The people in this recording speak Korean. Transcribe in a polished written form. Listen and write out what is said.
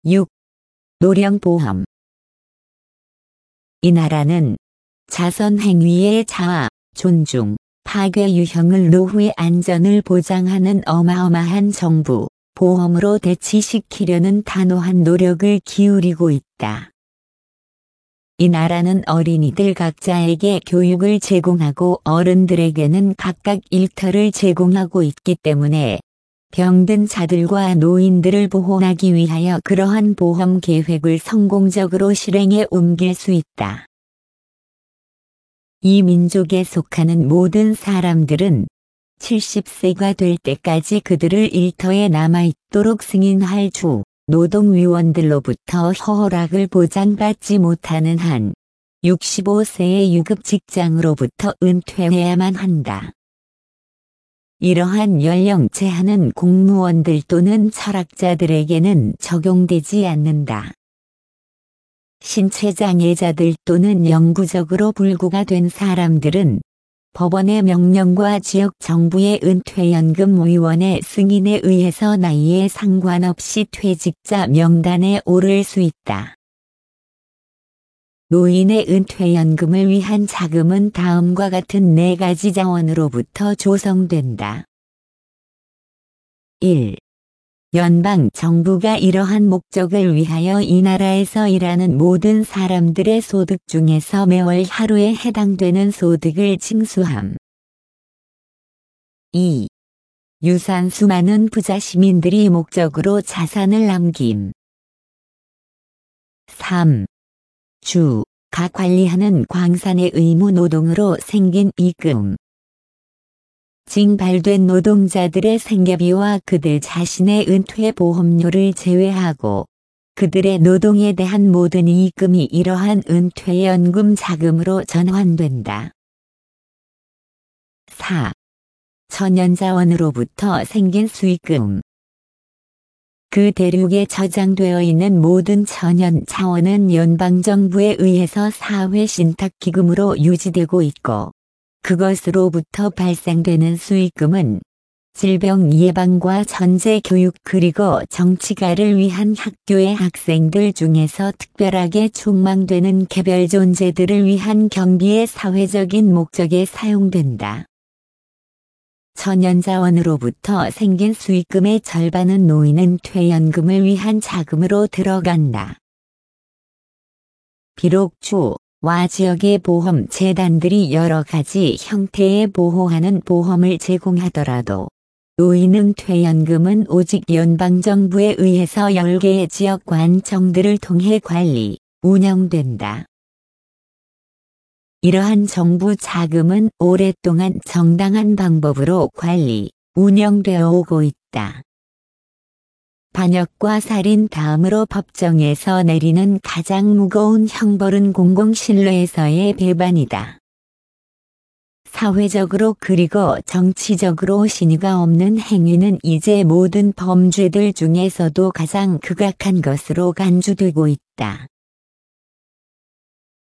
6. 노령보험. 이 나라는 자선 행위의 자아, 존중, 파괴 유형을 노후의 안전을 보장하는 어마어마한 정부, 보험으로 대치시키려는 단호한 노력을 기울이고 있다. 이 나라는 어린이들 각자에게 교육을 제공하고 어른들에게는 각각 일터를 제공하고 있기 때문에 병든 자들과 노인들을 보호하기 위하여 그러한 보험 계획을 성공적으로 실행에 옮길 수 있다. 이 민족에 속하는 모든 사람들은 70세가 될 때까지 그들을 일터에 남아있도록 승인할 주, 노동위원들로부터 허락을 보장받지 못하는 한 65세의 유급 직장으로부터 은퇴해야만 한다. 이러한 연령 제한은 공무원들 또는 철학자들에게는 적용되지 않는다. 신체장애자들 또는 영구적으로 불구가 된 사람들은 법원의 명령과 지역 정부의 은퇴연금위원회 승인에 의해서 나이에 상관없이 퇴직자 명단에 오를 수 있다. 노인의 은퇴연금을 위한 자금은 다음과 같은 4가지 자원으로부터 조성된다. 1. 연방 정부가 이러한 목적을 위하여 이 나라에서 일하는 모든 사람들의 소득 중에서 매월 하루에 해당되는 소득을 징수함. 2. 유산 수많은 부자 시민들이 목적으로 자산을 남김. 3. 주가 관리하는 광산의 의무 노동으로 생긴 이금. 징발된 노동자들의 생계비와 그들 자신의 은퇴 보험료를 제외하고 그들의 노동에 대한 모든 이익금이 이러한 은퇴연금 자금으로 전환된다. 4. 천연자원으로부터 생긴 수익금. 그 대륙에 저장되어 있는 모든 천연 자원은 연방정부에 의해서 사회신탁기금으로 유지되고 있고 그것으로부터 발생되는 수익금은 질병 예방과 전제 교육 그리고 정치가를 위한 학교의 학생들 중에서 특별하게 촉망되는 개별 존재들을 위한 경비의 사회적인 목적에 사용된다. 천연자원으로부터 생긴 수익금의 절반은 노인은 퇴연금을 위한 자금으로 들어간다. 비록 주와 지역의 보험 재단들이 여러 가지 형태의 보호하는 보험을 제공하더라도 노인은 퇴연금은 오직 연방정부에 의해서 10개의 지역 관청들을 통해 관리, 운영된다. 이러한 정부 자금은 오랫동안 정당한 방법으로 관리, 운영되어 오고 있다. 반역과 살인 다음으로 법정에서 내리는 가장 무거운 형벌은 공공신뢰에서의 배반이다. 사회적으로 그리고 정치적으로 신의가 없는 행위는 이제 모든 범죄들 중에서도 가장 극악한 것으로 간주되고 있다.